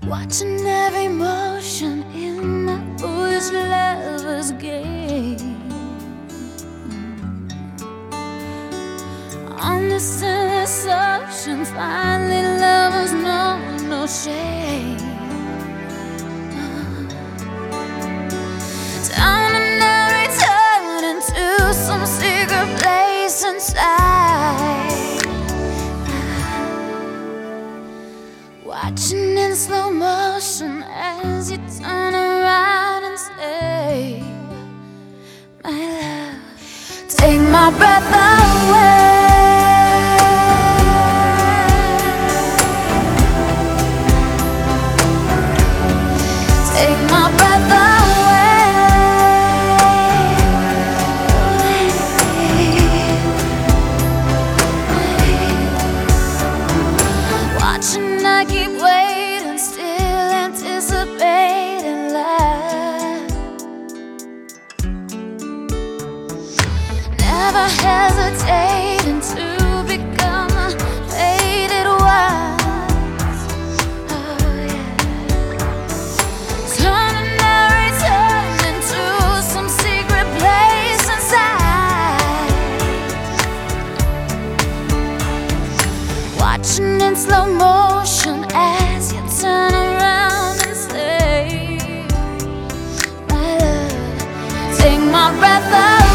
Watching every motion in my foolish lover's game. On this endless ocean, finally lovers know no shame. Down and I return into some secret place inside, watching in slow motion as you turn around and say, my love, take my breath away. Take my breath away. Watching, I keep waiting, still anticipating love. Never hesitating to become a faded one. Oh yeah. Turning every turn into some secret place inside, watching in slow motion as you turn around and say, my love, take my breath away.